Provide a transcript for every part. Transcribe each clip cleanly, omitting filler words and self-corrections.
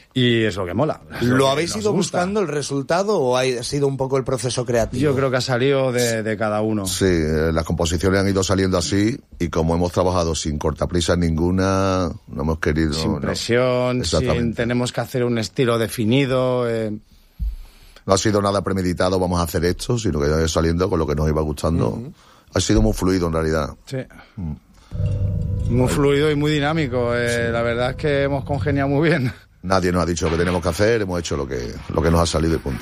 Y es lo que mola. ¿Lo habéis ido buscando el resultado o ha sido un poco el proceso creativo? Yo creo que ha salido de cada uno. Sí, las composiciones han ido saliendo así y como hemos trabajado sin cortaprisa ninguna, no hemos querido... Sin presión, sin tenemos que hacer un estilo definido... No ha sido nada premeditado, vamos a hacer esto, sino que ha ido saliendo con lo que nos iba gustando. Uh-huh. Ha sido muy fluido en realidad. Sí. Muy fluido y muy dinámico. Sí. La verdad es que hemos congeniado muy bien. Nadie nos ha dicho lo que tenemos que hacer, hemos hecho lo que nos ha salido y punto.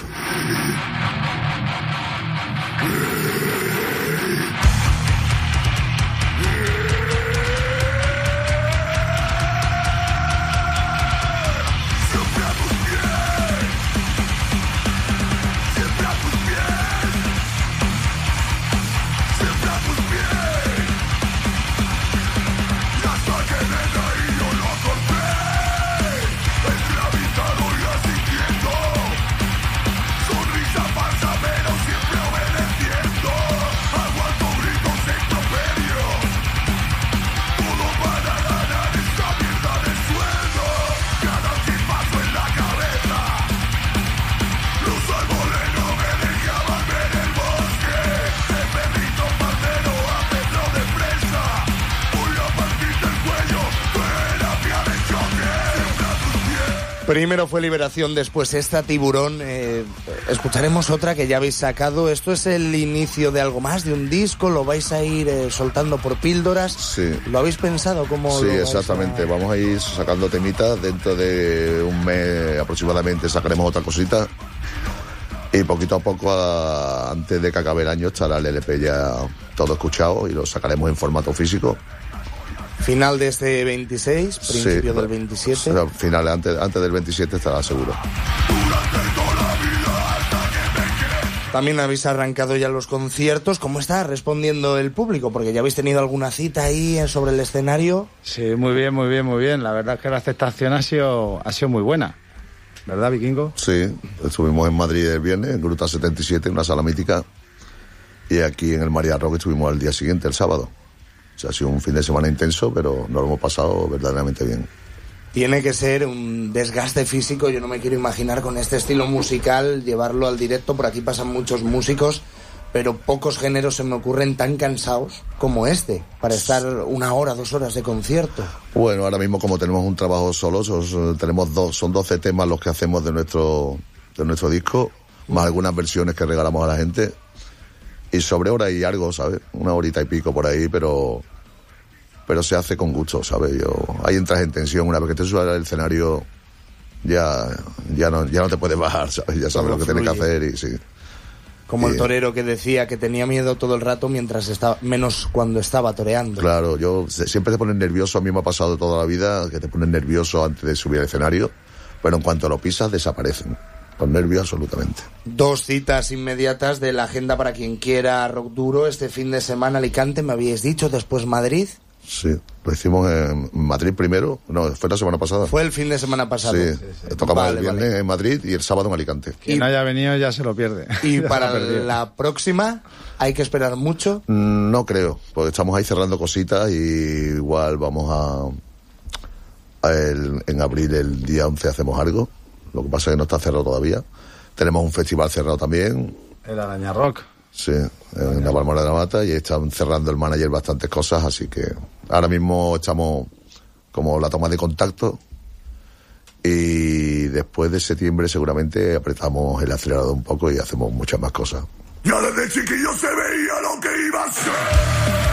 Primero fue Liberación, después esta Tiburón. Escucharemos otra que ya habéis sacado. ¿Esto es el inicio de algo más, de un disco? ¿Lo vais a ir soltando por píldoras? Sí. ¿Lo habéis pensado? ¿Cómo sí, exactamente. Vamos a ir sacando temitas. Dentro de un mes aproximadamente sacaremos otra cosita. Y poquito a poco, antes de que acabe el año, estará el LP ya todo escuchado y lo sacaremos en formato físico. Final de este 26, principio del 27. No, final, antes del 27 estará seguro. También habéis arrancado ya los conciertos. ¿Cómo está respondiendo el público? Porque ya habéis tenido alguna cita ahí sobre el escenario. Sí, muy bien, muy bien, muy bien. La verdad es que la aceptación ha sido muy buena. ¿Verdad, Vikingo? Sí, estuvimos en Madrid el viernes, en Gruta 77, en una sala mítica. Y aquí en el María Rock estuvimos al día siguiente, el sábado. O sea, ha sido un fin de semana intenso, pero nos lo hemos pasado verdaderamente bien. Tiene que ser un desgaste físico, yo no me quiero imaginar con este estilo musical, llevarlo al directo. Por aquí pasan muchos músicos, pero pocos géneros se me ocurren tan cansados como este, para estar 1 hora, 2 horas de concierto. Bueno, ahora mismo como tenemos un trabajo solo, son 12 temas los que hacemos de nuestro disco, más algunas versiones que regalamos a la gente. Y sobre hora y algo, ¿sabes? 1 horita y pico por ahí, pero se hace con gusto, ¿sabes? Ahí entras en tensión. Una vez que te subes al escenario, ya no te puedes bajar, ¿sabes? Ya sabes lo que tienes que hacer y sí. Como el torero que decía que tenía miedo todo el rato menos cuando estaba toreando. Claro, siempre te pones nervioso. A mí me ha pasado toda la vida que te pones nervioso antes de subir al escenario, pero en cuanto lo pisas, desaparecen. Con nervios, absolutamente. 2 citas inmediatas de la agenda para quien quiera rock duro. Este fin de semana Alicante, me habíais dicho, después Madrid. Sí, lo hicimos en Madrid primero. No, fue la semana pasada. Fue el fin de semana pasado. Sí. Tocamos el viernes en Madrid y el sábado en Alicante. Quien no haya venido ya se lo pierde. ¿Y para la próxima hay que esperar mucho? No creo, porque estamos ahí cerrando cositas y igual vamos en abril, el día 11, hacemos algo. Lo que pasa es que no está cerrado todavía. Tenemos un festival cerrado también. El Araña Rock. Sí, en la Palmera de la Mata, y están cerrando el manager bastantes cosas, así que ahora mismo estamos como la toma de contacto y después de septiembre seguramente apretamos el acelerador un poco y hacemos muchas más cosas. Ya desde chiquillo se veía lo que iba a ser.